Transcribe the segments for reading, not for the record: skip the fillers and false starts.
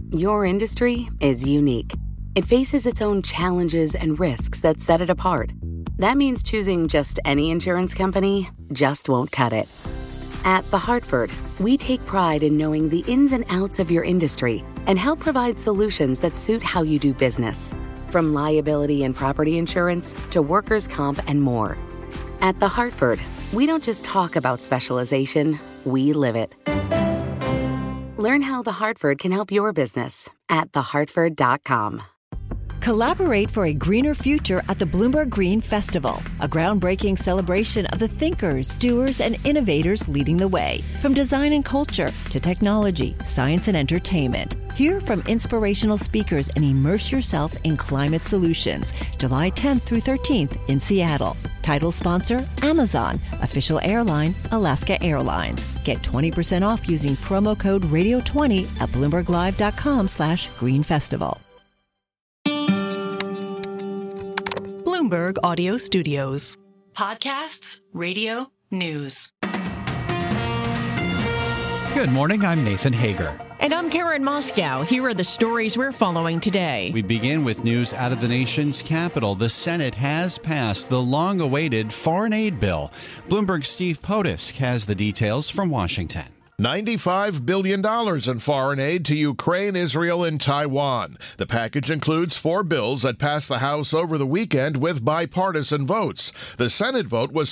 Your industry is unique. It faces its own challenges and risks that set it apart. That means choosing just any insurance company just won't cut it. At The Hartford, we take pride in knowing the ins and outs of your industry and help provide solutions that suit how you do business. From liability and property insurance to workers' comp and more. At The Hartford, we don't just talk about specialization, we live it. Learn how The Hartford can help your business at thehartford.com. Collaborate for a greener future at the Bloomberg Green Festival, a groundbreaking celebration of the thinkers, doers, and innovators leading the way. From design and culture to technology, science, and entertainment. Hear from inspirational speakers and immerse yourself in climate solutions. July 10th through 13th in Seattle. Title sponsor, Amazon. Official airline, Alaska Airlines. Get 20% off using promo code Radio20 at BloombergLive.com/greenfestival. Bloomberg Audio Studios. Podcasts, radio, news. Good morning, I'm Nathan Hager. And I'm Karen Moscow. Here are the stories we're following today. We begin with news out of the nation's capital. The Senate has passed the long-awaited foreign aid bill. Bloomberg's Steve Potisk has the details from Washington. $95 billion in foreign aid to Ukraine, Israel, and Taiwan. The package includes 4 bills that passed the House over the weekend with bipartisan votes. The Senate vote was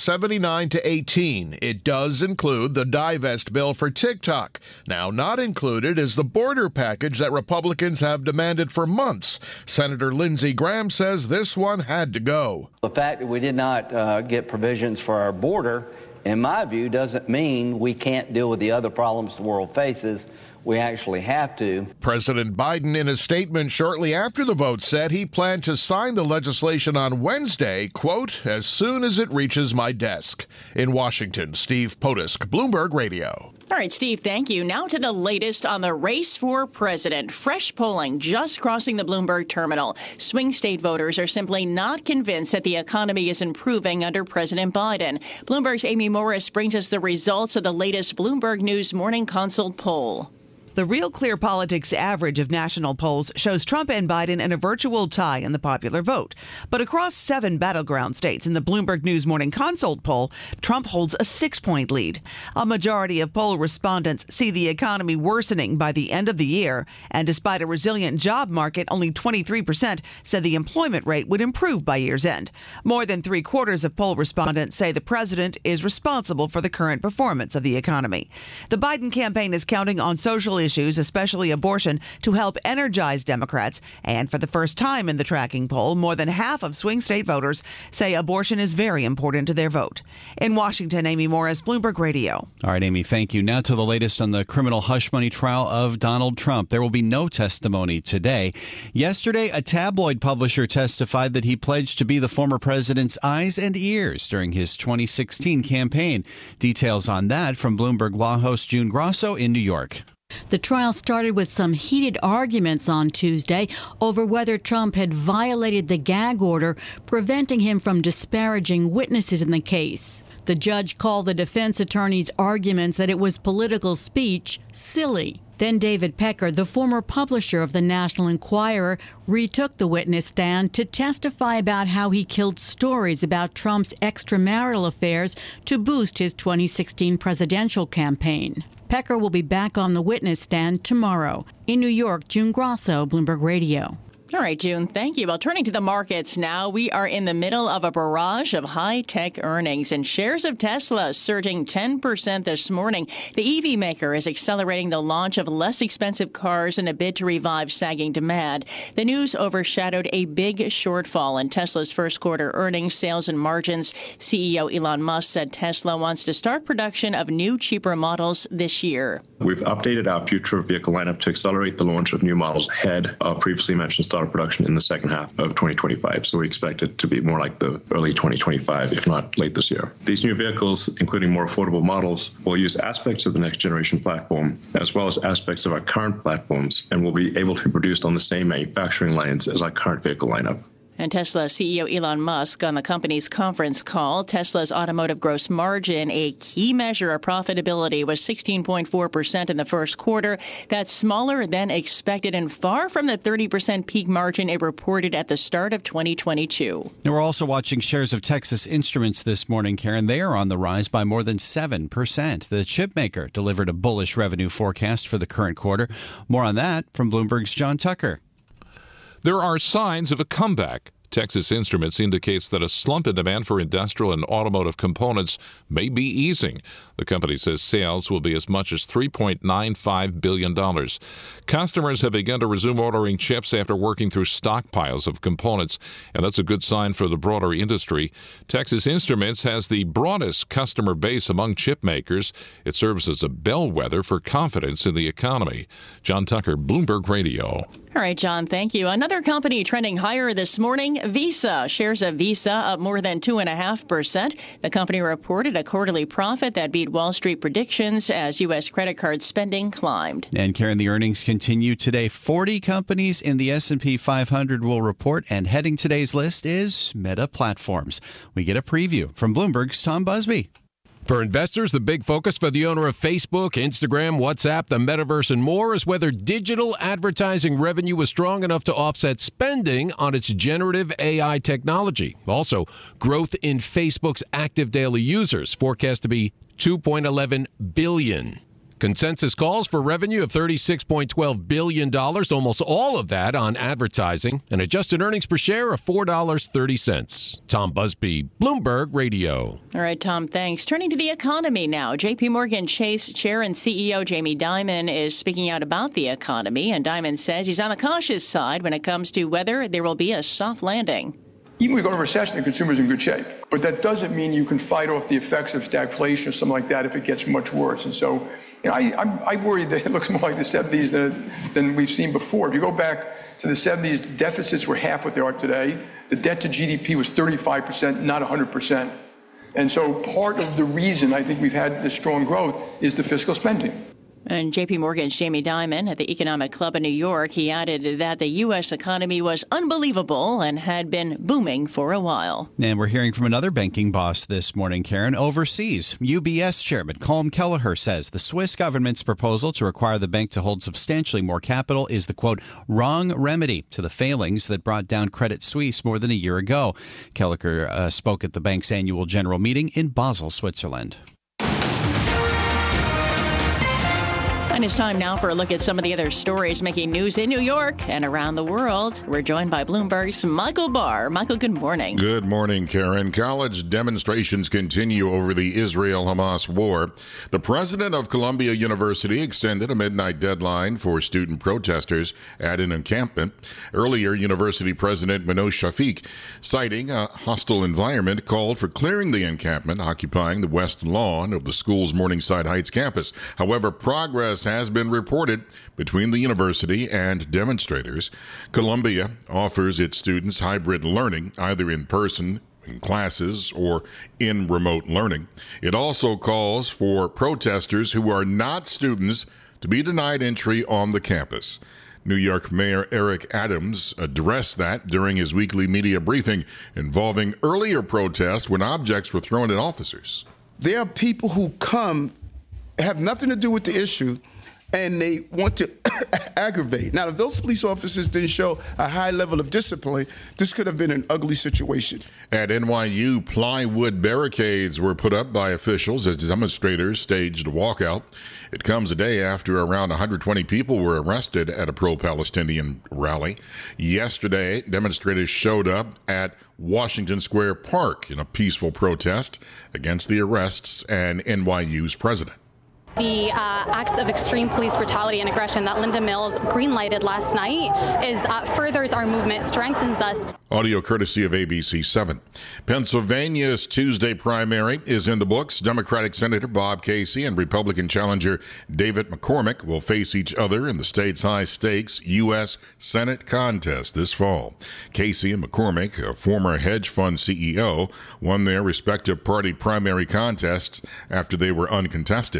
79-18. It does include the divest bill for TikTok. Now, not included is the border package that Republicans have demanded for months. Senator Lindsey Graham says this one had to go. The fact that we did not get provisions for our border, in my view, doesn't mean we can't deal with the other problems the world faces. We actually have to. President Biden, in a statement shortly after the vote, said he planned to sign the legislation on Wednesday, quote, as soon as it reaches my desk. In Washington, Steve Potisk, Bloomberg Radio. All right, Steve, thank you. Now to the latest on the race for president. Fresh polling just crossing the Bloomberg terminal. Swing state voters are simply not convinced that the economy is improving under President Biden. Bloomberg's Amy Morris brings us the results of the latest Bloomberg News Morning Consult poll. The Real Clear Politics average of national polls shows Trump and Biden in a virtual tie in the popular vote. But across 7 battleground states in the Bloomberg News Morning Consult poll, Trump holds a 6-point lead. A majority of poll respondents see the economy worsening by the end of the year. And despite a resilient job market, only 23% said the employment rate would improve by year's end. More than 3/4 of poll respondents say the president is responsible for the current performance of the economy. The Biden campaign is counting on social issues, especially abortion, to help energize Democrats. And for the first time in the tracking poll, more than half of swing state voters say abortion is very important to their vote. In Washington, Amy Morris, Bloomberg Radio. All right, Amy, thank you. Now to the latest on the criminal hush money trial of Donald Trump. There will be no testimony today. Yesterday, a tabloid publisher testified that he pledged to be the former president's eyes and ears during his 2016 campaign. Details on that from Bloomberg Law host June Grosso in New York. The trial started with some heated arguments on Tuesday over whether Trump had violated the gag order preventing him from disparaging witnesses in the case. The judge called the defense attorney's arguments that it was political speech silly. Then David Pecker, the former publisher of the National Enquirer, retook the witness stand to testify about how he killed stories about Trump's extramarital affairs to boost his 2016 presidential campaign. Pecker will be back on the witness stand tomorrow. In New York, June Grosso, Bloomberg Radio. All right, June, thank you. Well, turning to the markets now, we are in the middle of a barrage of high-tech earnings, and shares of Tesla surging 10% this morning. The EV maker is accelerating the launch of less expensive cars in a bid to revive sagging demand. The news overshadowed a big shortfall in Tesla's first quarter earnings, sales, and margins. CEO Elon Musk said Tesla wants to start production of new, cheaper models this year. We've updated our future vehicle lineup to accelerate the launch of new models ahead of previously mentioned start of production in the second half of 2025. So we expect it to be more like the early 2025, if not late this year. These new vehicles, including more affordable models, will use aspects of the next generation platform, as well as aspects of our current platforms, and will be able to be produced on the same manufacturing lines as our current vehicle lineup. And Tesla CEO Elon Musk on the company's conference call, Tesla's automotive gross margin, a key measure of profitability, was 16.4% in the first quarter. That's smaller than expected and far from the 30% peak margin it reported at the start of 2022. And we're also watching shares of Texas Instruments this morning, Karen. They are on the rise by more than 7%. The chip maker delivered a bullish revenue forecast for the current quarter. More on that from Bloomberg's John Tucker. There are signs of a comeback. Texas Instruments indicates that a slump in demand for industrial and automotive components may be easing. The company says sales will be as much as $3.95 billion. Customers have begun to resume ordering chips after working through stockpiles of components, and that's a good sign for the broader industry. Texas Instruments has the broadest customer base among chip makers. It serves as a bellwether for confidence in the economy. John Tucker, Bloomberg Radio. All right, John, thank you. Another company trending higher this morning, Visa. Shares of Visa up more than 2.5%. The company reported a quarterly profit that beat Wall Street predictions as U.S. credit card spending climbed. And Karen, the earnings continue today. 40 companies in the S&P 500 will report, and heading today's list is Meta Platforms. We get a preview from Bloomberg's Tom Busby. For investors, the big focus for the owner of Facebook, Instagram, WhatsApp, the metaverse, and more is whether digital advertising revenue was strong enough to offset spending on its generative AI technology. Also, growth in Facebook's active daily users forecast to be 2.11 billion. Consensus calls for revenue of $36.12 billion, almost all of that on advertising, and adjusted earnings per share of $4.30. Tom Busby, Bloomberg Radio. All right, Tom, thanks. Turning to the economy now. J.P. Morgan Chase Chair and CEO Jamie Dimon is speaking out about the economy, and Dimon says he's on the cautious side when it comes to whether there will be a soft landing. Even if we go to recession, the consumer's in good shape. But that doesn't mean you can fight off the effects of stagflation or something like that if it gets much worse. And so, I worry that it looks more like the 70s than we've seen before. If you go back to the 70s, deficits were half what they are today. The debt to GDP was 35%, not 100%. And so part of the reason I think we've had this strong growth is the fiscal spending. And J.P. Morgan's Jamie Dimon at the Economic Club in New York, he added that the U.S. economy was unbelievable and had been booming for a while. And we're hearing from another banking boss this morning, Karen. Overseas, UBS Chairman Colm Kelleher says the Swiss government's proposal to require the bank to hold substantially more capital is the, quote, wrong remedy to the failings that brought down Credit Suisse more than a year ago. Kelleher spoke at the bank's annual general meeting in Basel, Switzerland. And it's time now for a look at some of the other stories making news in New York and around the world. We're joined by Bloomberg's Michael Barr. Michael, good morning. Good morning, Karen. College demonstrations continue over the Israel-Hamas war. The president of Columbia University extended a midnight deadline for student protesters at an encampment. Earlier, University President Manosh Shafik, citing a hostile environment, called for clearing the encampment occupying the west lawn of the school's Morningside Heights campus. However, progress has been reported between the university and demonstrators. Columbia offers its students hybrid learning, either in person in classes or in remote learning. It also calls for protesters who are not students to be denied entry on the campus. New York Mayor Eric Adams addressed that during his weekly media briefing involving earlier protests when objects were thrown at officers. There are people who come, have nothing to do with the issue, and they want to aggravate. Now, if those police officers didn't show a high level of discipline, this could have been an ugly situation. At NYU, plywood barricades were put up by officials as demonstrators staged a walkout. It comes a day after around 120 people were arrested at a pro-Palestinian rally. Yesterday, demonstrators showed up at Washington Square Park in a peaceful protest against the arrests and NYU's president. The acts of extreme police brutality and aggression that Linda Mills greenlighted last night furthers our movement, strengthens us. Audio courtesy of ABC 7. Pennsylvania's Tuesday primary is in the books. Democratic Senator Bob Casey and Republican challenger David McCormick will face each other in the state's high-stakes U.S. Senate contest this fall. Casey and McCormick, a former hedge fund CEO, won their respective party primary contests after they were uncontested.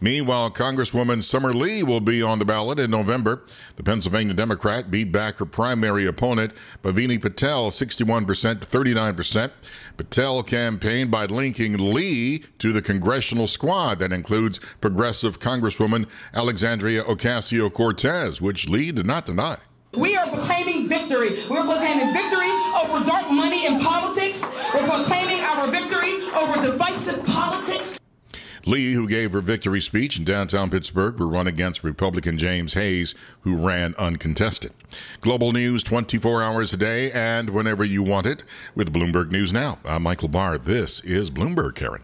Meanwhile, Congresswoman Summer Lee will be on the ballot in November. The Pennsylvania Democrat beat back her primary opponent, Bhavini Patel, 61% to 39%. Patel campaigned by linking Lee to the congressional squad that includes progressive Congresswoman Alexandria Ocasio-Cortez, which Lee did not deny. We are proclaiming victory. We're proclaiming victory over dark money in politics. We're proclaiming our victory over divisive politics. Lee, who gave her victory speech in downtown Pittsburgh, will run against Republican James Hayes, who ran uncontested. Global news 24 hours a day and whenever you want it with Bloomberg News Now. I'm Michael Barr. This is Bloomberg, Karen.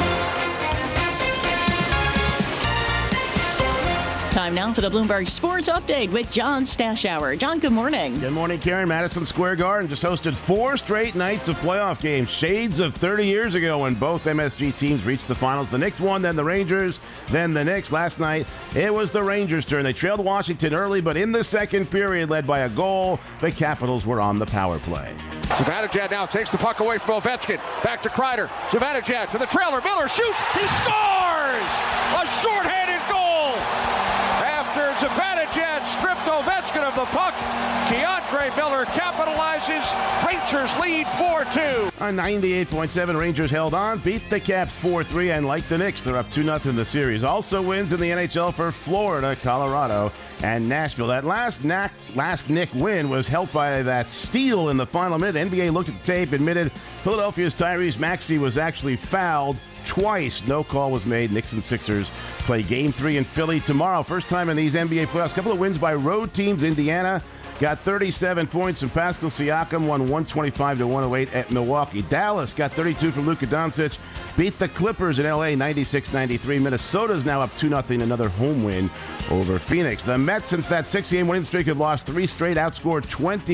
Time now for the Bloomberg Sports Update with John Stashower. John, good morning. Good morning, Karen. Madison Square Garden just hosted 4 straight nights of playoff games. Shades of 30 years ago when both MSG teams reached the finals. The Knicks won, then the Rangers, then the Knicks. Last night, it was the Rangers' turn. They trailed Washington early, but in the second period, led by a goal, the Capitals were on the power play. Zibanejad now takes the puck away from Ovechkin. Back to Kreider. Zibanejad to the trailer. Miller shoots. He scores! A shorthanded goal! After Zibanejad stripped Ovechkin of the puck, Keandre Miller capitalizes. Rangers lead 4-2. On 98.7, Rangers held on, beat the Caps 4-3, and like the Knicks, they're up 2-0 in the series. Also wins in the NHL for Florida, Colorado, and Nashville. That last Knick win was helped by that steal in the final minute. The NBA looked at the tape, admitted Philadelphia's Tyrese Maxey was actually fouled twice. No call was made. Knicks and Sixers play Game 3 in Philly tomorrow. First time in these NBA playoffs. A couple of wins by road teams. Indiana got 37 points from Pascal Siakam, won 125-108 at Milwaukee. Dallas got 32 from Luka Doncic, beat the Clippers in L.A. 96-93. Minnesota's now up 2-0, another home win over Phoenix. The Mets, since that 6-game winning streak, have lost 3 straight, outscored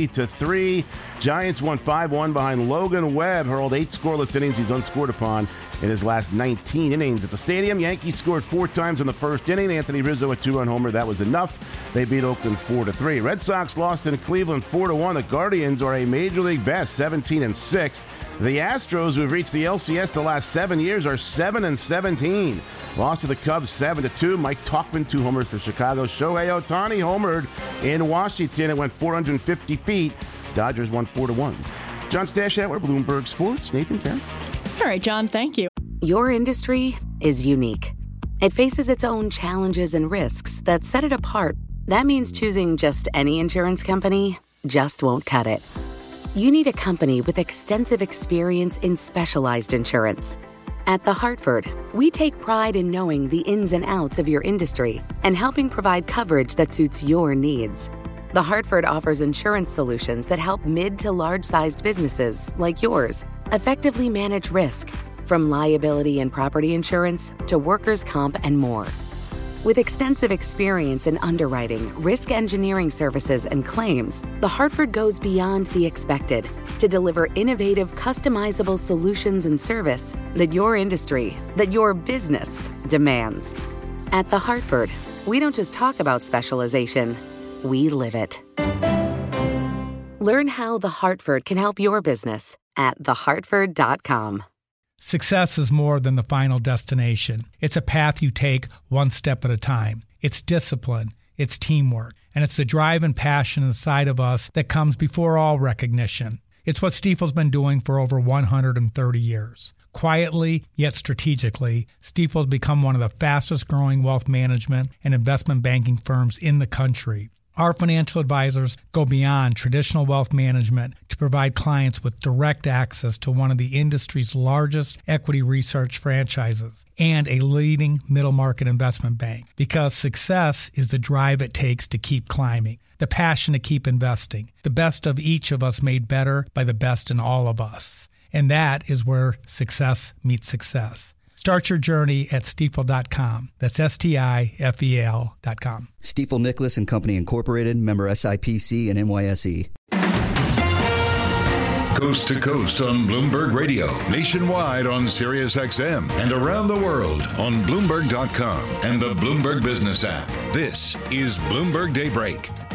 20-3. Giants won 5-1 behind Logan Webb, hurled 8 scoreless innings. He's unscored upon in his last 19 innings. At the stadium, Yankees scored 4 times in the first inning. Anthony Rizzo a 2-run homer. That was enough. They beat Oakland 4-3. Red Sox lost in Cleveland 4-1. The Guardians are a Major League best, 17-6. The Astros, who have reached the LCS the last 7 years, are 7-17. Lost to the Cubs 7-2. Mike Tauchman, 2 homers for Chicago. Shohei Ohtani homered in Washington. It went 450 feet. Dodgers won 4-1. John Stashower, Bloomberg Sports. Nathan, Karen. All right, John, thank you. Your industry is unique. It faces its own challenges and risks that set it apart. That means choosing just any insurance company just won't cut it. You need a company with extensive experience in specialized insurance. At The Hartford, we take pride in knowing the ins and outs of your industry and helping provide coverage that suits your needs. The Hartford offers insurance solutions that help mid to large-sized businesses like yours effectively manage risk, from liability and property insurance to workers' comp and more. With extensive experience in underwriting, risk engineering services, and claims, The Hartford goes beyond the expected to deliver innovative, customizable solutions and service that your industry, that your business demands. At The Hartford, we don't just talk about specialization, we live it. Learn how The Hartford can help your business at thehartford.com. Success is more than the final destination. It's a path you take one step at a time. It's discipline, it's teamwork, and it's the drive and passion inside of us that comes before all recognition. It's what Stifel's been doing for over 130 years. Quietly, yet strategically, Stifel's become one of the fastest growing wealth management and investment banking firms in the country. Our financial advisors go beyond traditional wealth management to provide clients with direct access to one of the industry's largest equity research franchises and a leading middle market investment bank, because success is the drive it takes to keep climbing, the passion to keep investing, the best of each of us made better by the best in all of us. And that is where success meets success. Start your journey at Stifel.com. That's Stifel.com. Stifel Nicholas and Company Incorporated, member SIPC and NYSE. Coast to coast on Bloomberg Radio, nationwide on SiriusXM, and around the world on Bloomberg.com and the Bloomberg Business app. This is Bloomberg Daybreak.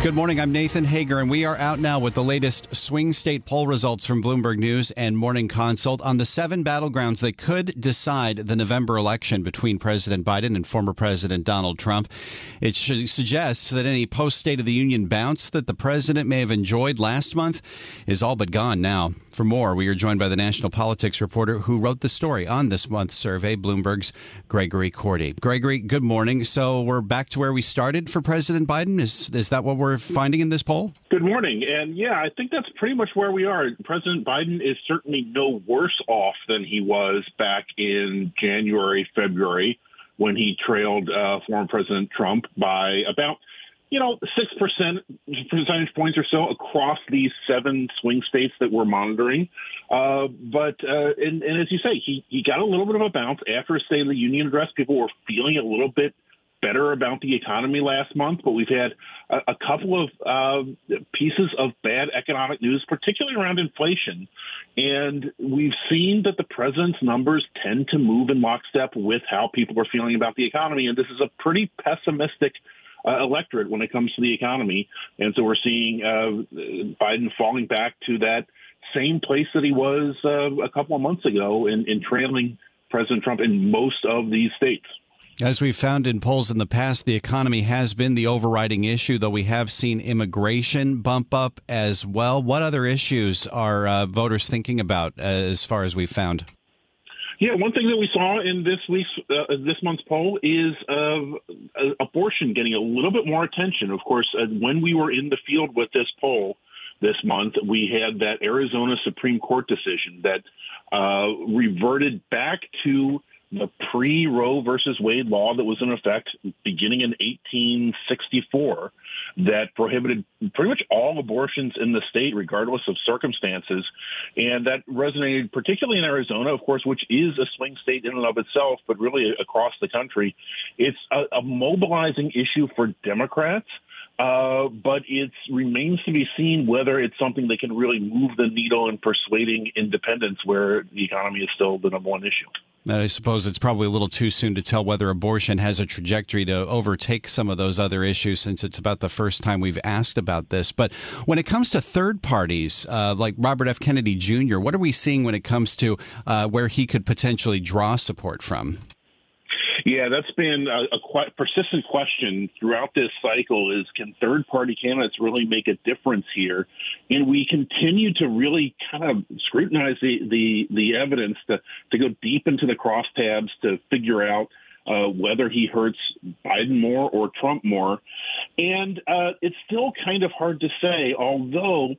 Good morning. I'm Nathan Hager, and we are out now with the latest swing state poll results from Bloomberg News and Morning Consult on the 7 battlegrounds that could decide the November election between President Biden and former President Donald Trump. It suggests that any post-State of the Union bounce that the president may have enjoyed last month is all but gone now. For more, we are joined by the national politics reporter who wrote the story on this month's survey, Bloomberg's Gregory Cordy. Gregory, good morning. So we're back to where we started for President Biden. Is that what we're finding in this poll? Good morning. And yeah, I think that's pretty much where we are. President Biden is certainly no worse off than he was back in January, February, when he trailed former President Trump by about 6 percentage points or so across these 7 swing states that we're monitoring. But as you say, he got a little bit of a bounce after a State of the Union address. People were feeling a little bit better about the economy last month, but we've had a couple of pieces of bad economic news, particularly around inflation. And we've seen that the president's numbers tend to move in lockstep with how people are feeling about the economy. And this is a pretty pessimistic electorate when it comes to the economy. And so we're seeing Biden falling back to that same place that he was a couple of months ago in trailing President Trump in most of these states. As we've found in polls in the past, the economy has been the overriding issue, though we have seen immigration bump up as well. What other issues are voters thinking about as far as we've found? Yeah, one thing that we saw in this month's poll is abortion getting a little bit more attention. Of course, when we were in the field with this poll this month, we had that Arizona Supreme Court decision that reverted back to the pre-Roe versus Wade law that was in effect beginning in 1864 that prohibited pretty much all abortions in the state, regardless of circumstances. And that resonated particularly in Arizona, of course, which is a swing state in and of itself, but really across the country. It's a mobilizing issue for Democrats. But it remains to be seen whether it's something that can really move the needle in persuading independents where the economy is still the number one issue. And I suppose it's probably a little too soon to tell whether abortion has a trajectory to overtake some of those other issues, since it's about the first time we've asked about this. But when it comes to third parties like Robert F. Kennedy Jr., what are we seeing when it comes to where he could potentially draw support from? Yeah, that's been a quite persistent question throughout this cycle is, can third-party candidates really make a difference here? And we continue to really kind of scrutinize the evidence to go deep into the crosstabs to figure out whether he hurts Biden more or Trump more. And it's still kind of hard to say, although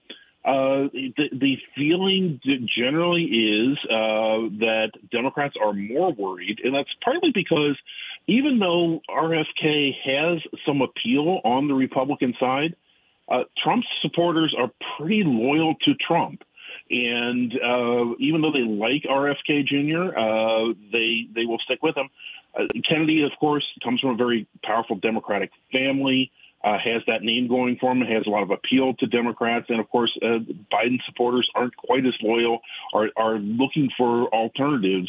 the feeling generally is that Democrats are more worried, and that's partly because even though RFK has some appeal on the Republican side, Trump's supporters are pretty loyal to Trump. And even though they like RFK Jr., they will stick with him. Kennedy, of course, comes from a very powerful Democratic family. Has that name going for him, has a lot of appeal to Democrats. And, of course, Biden supporters aren't quite as loyal, are looking for alternatives,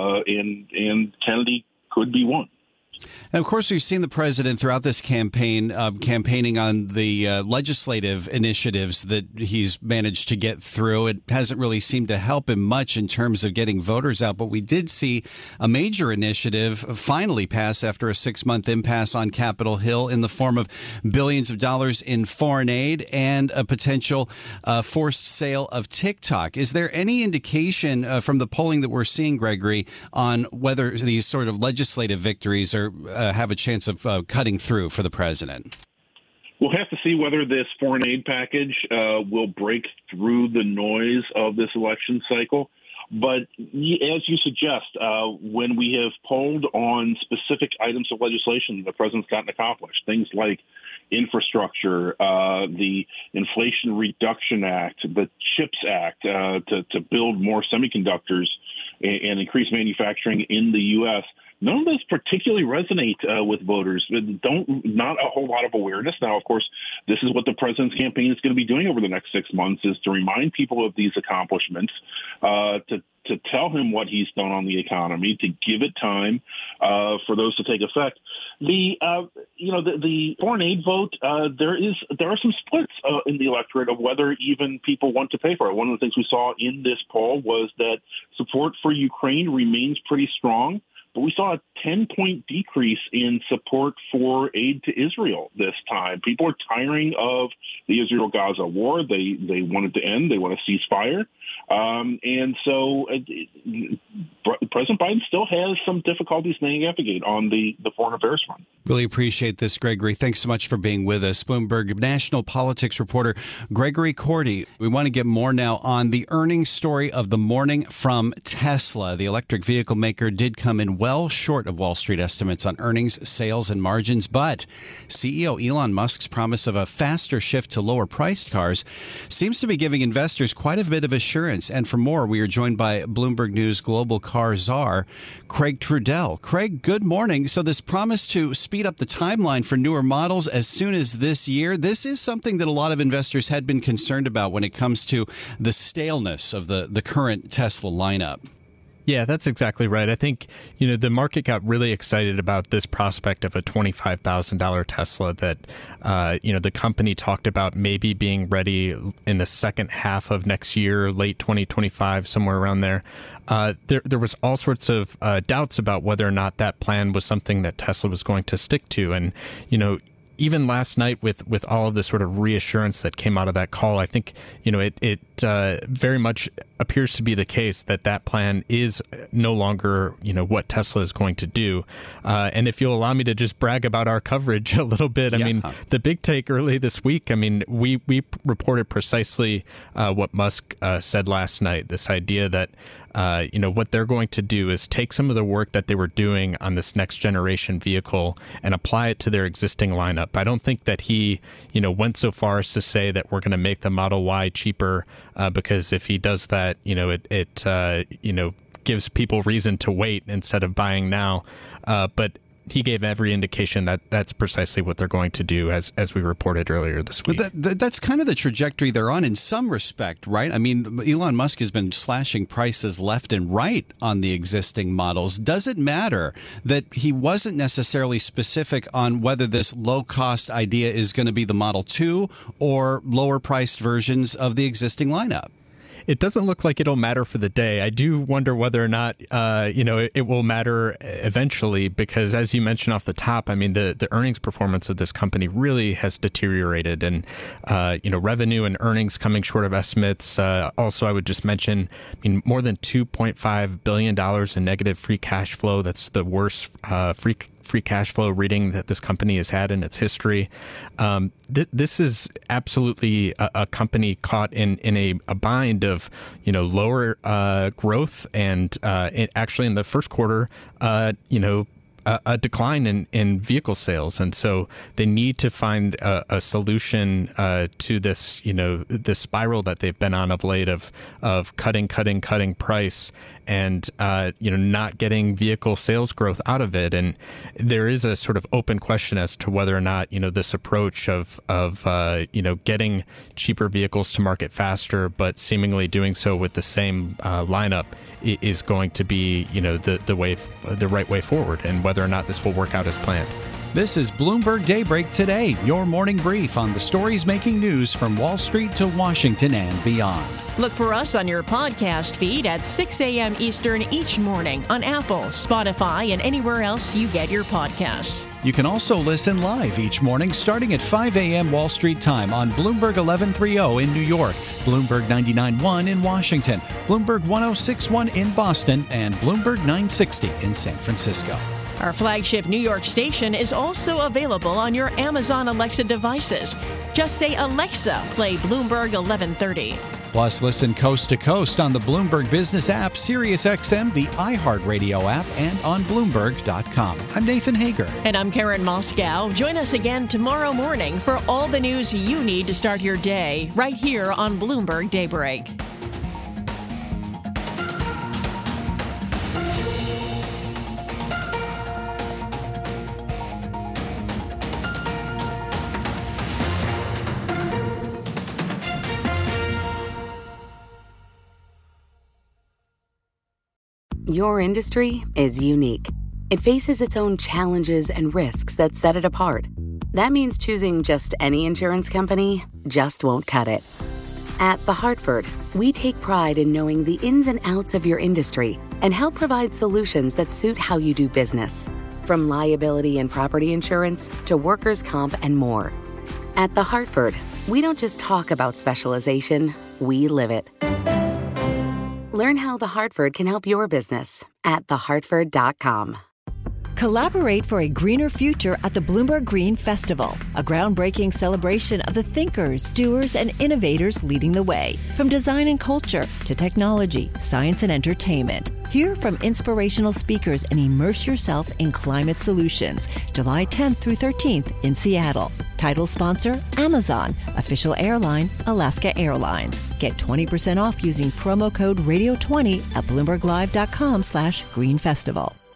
and Kennedy could be one. And, of course, we've seen the president throughout this campaign campaigning on the legislative initiatives that he's managed to get through. It hasn't really seemed to help him much in terms of getting voters out. But we did see a major initiative finally pass after a 6-month impasse on Capitol Hill in the form of billions of dollars in foreign aid and a potential forced sale of TikTok. Is there any indication from the polling that we're seeing, Gregory, on whether these sort of legislative victories are have a chance of cutting through for the president? We'll have to see whether this foreign aid package will break through the noise of this election cycle. But as you suggest, when we have polled on specific items of legislation the president's gotten accomplished, things like infrastructure, the Inflation Reduction Act, the CHIPS Act to build more semiconductors and increase manufacturing in the U.S., none of those particularly resonate with voters. Not a whole lot of awareness. Now, of course, this is what the president's campaign is going to be doing over the next 6 months, is to remind people of these accomplishments, to tell him what he's done on the economy, to give it time for those to take effect. The foreign aid vote, there are some splits in the electorate of whether even people want to pay for it. One of the things we saw in this poll was that support for Ukraine remains pretty strong, but we saw a 10-point decrease in support for aid to Israel this time. People are tiring of the Israel-Gaza war. They want it to end. They want a ceasefire. And so President Biden still has some difficulties navigating on the foreign affairs front. Really appreciate this, Gregory. Thanks so much for being with us. Bloomberg national politics reporter Gregory Korte. We want to get more now on the earnings story of the morning from Tesla. The electric vehicle maker did come in well short of Wall Street estimates on earnings, sales, and margins, but CEO Elon Musk's promise of a faster shift to lower-priced cars seems to be giving investors quite a bit of assurance. And for more, we are joined by Bloomberg News global car czar, Craig Trudell. Craig, good morning. So this promise to speed up the timeline for newer models as soon as this year, this is something that a lot of investors had been concerned about when it comes to the staleness of the current Tesla lineup. Yeah, that's exactly right. I think, the market got really excited about this prospect of a $25,000 Tesla that, the company talked about maybe being ready in the second half of next year, late 2025, somewhere around there. There was all sorts of doubts about whether or not that plan was something that Tesla was going to stick to. And, even last night with all of the sort of reassurance that came out of that call, I think, it very much appears to be the case that plan is no longer, what Tesla is going to do. And if you'll allow me to just brag about our coverage a little bit, I mean, the big take early this week, I mean, we reported precisely what Musk said last night, this idea that what they're going to do is take some of the work that they were doing on this next generation vehicle and apply it to their existing lineup. I don't think that he, went so far as to say that we're going to make the Model Y cheaper, because if he does that, it gives people reason to wait instead of buying now. But he gave every indication that that's precisely what they're going to do, as we reported earlier this week. But that's kind of the trajectory they're on in some respect, right? I mean, Elon Musk has been slashing prices left and right on the existing models. Does it matter that he wasn't necessarily specific on whether this low-cost idea is going to be the Model 2 or lower-priced versions of the existing lineup? It doesn't look like it'll matter for the day. I do wonder whether or not, it will matter eventually, because as you mentioned off the top, I mean, the earnings performance of this company really has deteriorated, and, revenue and earnings coming short of estimates. Also, I would just mention, more than $2.5 billion in negative free cash flow. That's the worst free cash flow reading that this company has had in its history. This is absolutely a company caught in a bind of lower growth, and actually in the first quarter, a decline in vehicle sales. And so they need to find a solution to this, this spiral that they've been on of late of cutting price and, not getting vehicle sales growth out of it. And there is a sort of open question as to whether or not, this approach of getting cheaper vehicles to market faster, but seemingly doing so with the same lineup is going to be, the right way forward, and whether or not this will work out as planned. This is Bloomberg Daybreak Today, your morning brief on the stories making news from Wall Street to Washington and beyond. Look for us on your podcast feed at 6 a.m. Eastern each morning on Apple, Spotify, and anywhere else you get your podcasts. You can also listen live each morning starting at 5 a.m. Wall Street time on Bloomberg 1130 in New York, Bloomberg 99.1 in Washington, Bloomberg 106.1 in Boston, and Bloomberg 960 in San Francisco. Our flagship New York station is also available on your Amazon Alexa devices. Just say, Alexa, play Bloomberg 1130. Plus, listen coast to coast on the Bloomberg Business app, SiriusXM, the iHeartRadio app, and on Bloomberg.com. I'm Nathan Hager. And I'm Karen Moscow. Join us again tomorrow morning for all the news you need to start your day, right here on Bloomberg Daybreak. Your industry is unique. It faces its own challenges and risks that set it apart. That means choosing just any insurance company just won't cut it. At The Hartford, we take pride in knowing the ins and outs of your industry and help provide solutions that suit how you do business, from liability and property insurance to workers' comp and more. At The Hartford, we don't just talk about specialization, we live it. Learn how The Hartford can help your business at thehartford.com. Collaborate for a greener future at the Bloomberg Green Festival, a groundbreaking celebration of the thinkers, doers, and innovators leading the way. From design and culture to technology, science, and entertainment. Hear from inspirational speakers and immerse yourself in climate solutions. July 10th through 13th in Seattle. Title sponsor, Amazon. Official airline, Alaska Airlines. Get 20% off using promo code RADIO20 at BloombergLive.com/Green Festival.